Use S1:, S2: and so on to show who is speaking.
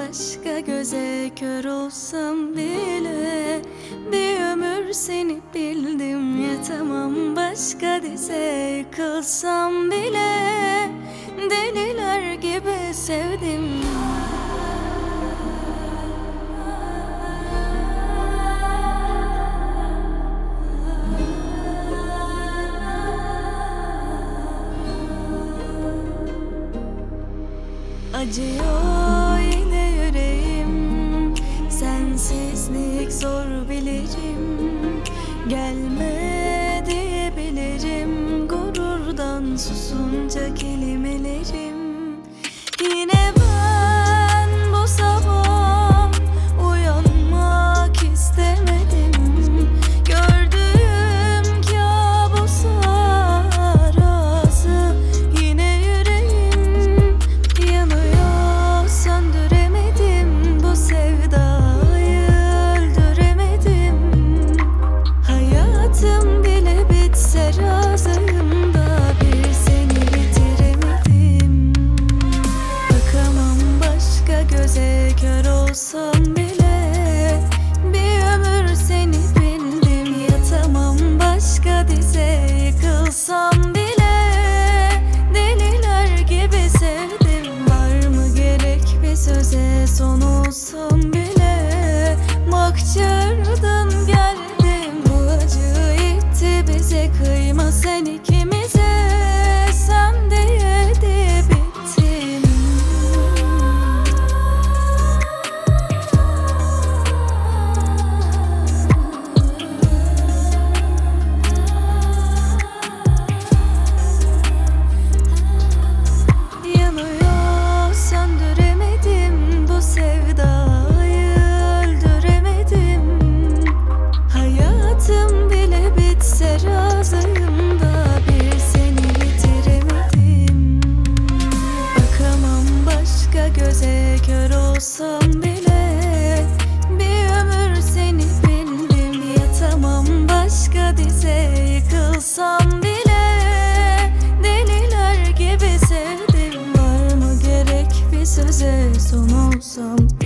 S1: başka göze kör olsam bile bir ömür seni bildim. Yatamam başka dize, yıkılsam bile deliler gibi sevdim. Acıyor yine yüreğim, sensizlik zor bilirim. Gelme diyebilirim, gururdan susunca kelimelerim. Yine ben bu sabah uyanmak istemedim. Gördüğüm kabusa razı, yine yüreğim yanıyor. Söndüremedim bu sevdayı, öldüremedim. Hayatım bile bitse razıyım da bir seni bitiremedim. Bakamam başka göze, kör olsam bile bir ömür seni bildim. Yatamam başka dize, yıkılsam bile deliler gibi sevdim. Var mı gerek bir söze, son olsam bile mahşerden geldim. Bu acı itti bize, kıyma sen ikimize, sen diye diye bittim. Yanıyor, söndüremedim bu sevdayı, öldüremedim. Hayatım bile bitse razıyım da bir seni bitiremedim. Bakamam başka göze, kör olsam bile bir ömür seni bildim. Yatamam başka dize, yıkılsam bile deliler gibi sevdim. Var mı gerek bir söze, son olsam